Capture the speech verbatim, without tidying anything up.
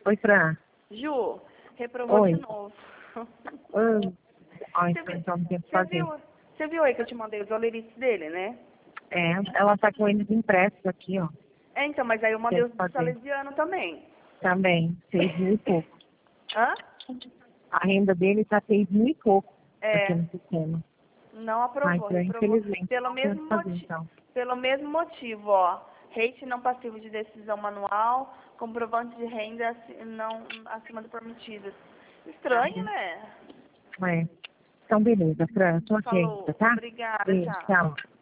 Oi, Fran. Ju, reprovou Oi. de novo. Oi. Ai, Você Fran, viu, então não tem o que você fazer. viu, você viu aí que eu te mandei os olerites dele, né? É, ela tá com eles impressos aqui, ó. É, então, mas aí eu mandei Tem os que do fazer. Salesiano também. Também, seis mil e pouco. Hã? A renda dele tá seis mil e pouco aqui É, no sistema. não Ai, aprovou, Fran, reprovou. infelizmente, Pelo não tem o mesmo, que fazer, moti então. pelo mesmo motivo, ó. Rate não passivo de decisão manual, comprovante de renda aci- não acima do permitido. Estranho, né? É. Então, beleza, Fran, tô aqui ainda, Falou. tá? Obrigada, Beijo, tchau. tchau.